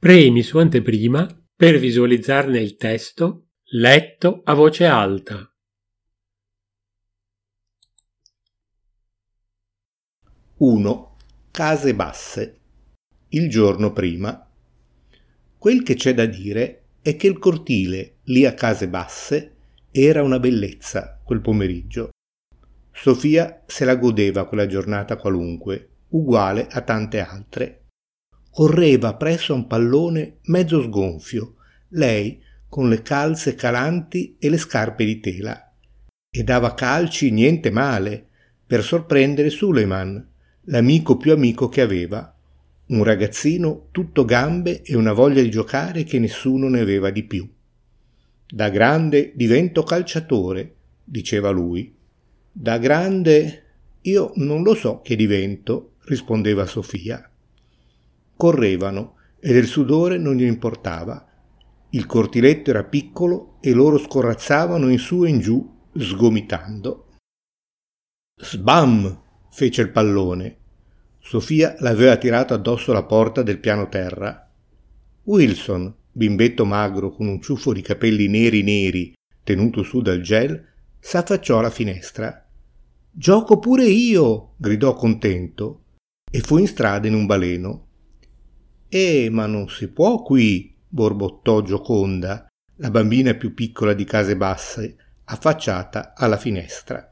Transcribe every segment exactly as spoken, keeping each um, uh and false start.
Premi su anteprima per visualizzarne il testo letto a voce alta. uno. Case basse. Il giorno prima. Quel che c'è da dire è che il cortile lì a Case Basse era una bellezza quel pomeriggio. Sofia se la godeva quella giornata qualunque, uguale a tante altre. Correva presso a un pallone mezzo sgonfio, lei con le calze calanti e le scarpe di tela, e dava calci niente male per sorprendere Suleiman, l'amico più amico che aveva, un ragazzino tutto gambe e una voglia di giocare che nessuno ne aveva di più. Da grande divento calciatore, diceva lui. Da grande io non lo so che divento, rispondeva Sofia. Correvano e del sudore non gli importava. Il cortiletto era piccolo e loro scorrazzavano in su e in giù, sgomitando. Sbam! Fece il pallone. Sofia l'aveva tirato addosso alla porta del piano terra. Wilson, bimbetto magro con un ciuffo di capelli neri neri tenuto su dal gel, s'affacciò alla finestra. «Gioco pure io!» gridò contento e fu in strada in un baleno. «Eh, ma non si può qui!» borbottò Gioconda, la bambina più piccola di Case Basse, affacciata alla finestra.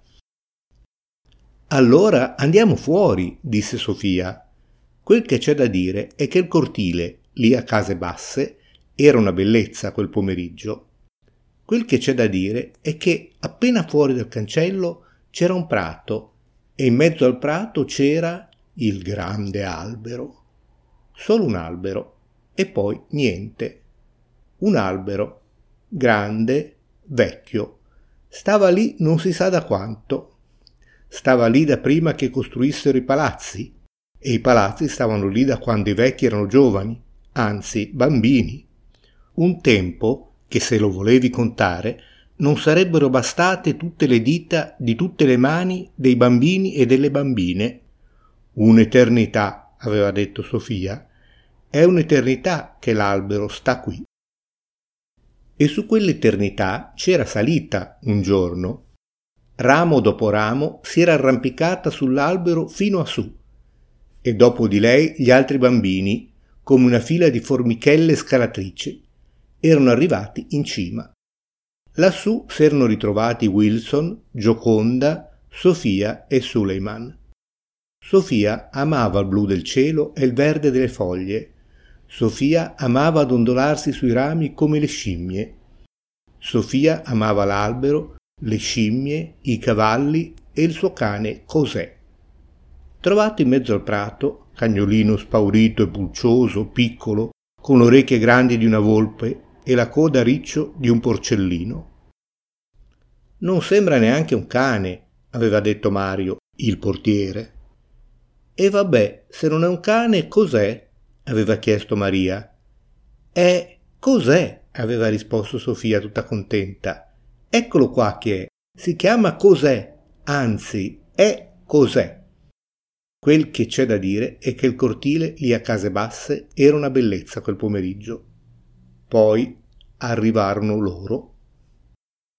«Allora andiamo fuori», disse Sofia. Quel che c'è da dire è che il cortile, lì a Case Basse, era una bellezza quel pomeriggio. Quel che c'è da dire è che appena fuori dal cancello c'era un prato e in mezzo al prato c'era il grande albero. Solo un albero e poi niente. Un albero, grande, vecchio. Stava lì non si sa da quanto. Stava lì da prima che costruissero i palazzi, e i palazzi stavano lì da quando i vecchi erano giovani, anzi bambini. Un tempo che, se lo volevi contare, non sarebbero bastate tutte le dita di tutte le mani dei bambini e delle bambine. Un'eternità, aveva detto Sofia. È un'eternità che l'albero sta qui. E su quell'eternità c'era salita un giorno. Ramo dopo ramo si era arrampicata sull'albero fino a su, e dopo di lei gli altri bambini, come una fila di formichelle scalatrici, erano arrivati in cima. Lassù s'erano ritrovati Wilson, Gioconda, Sofia e Suleiman. Sofia amava il blu del cielo e il verde delle foglie. Sofia amava dondolarsi sui rami come le scimmie. Sofia amava l'albero, le scimmie, i cavalli e il suo cane Cosè. Trovato in mezzo al prato, cagnolino spaurito e pulcioso, piccolo, con le orecchie grandi di una volpe e la coda a riccio di un porcellino. «Non sembra neanche un cane», aveva detto Mario, il portiere. «E vabbè, se non è un cane, cos'è?» aveva chiesto Maria. «È Cosè», aveva risposto Sofia tutta contenta. «Eccolo qua che è. Si chiama Cosè, anzi, è Cosè». Quel che c'è da dire è che il cortile lì a Case Basse era una bellezza quel pomeriggio. Poi arrivarono loro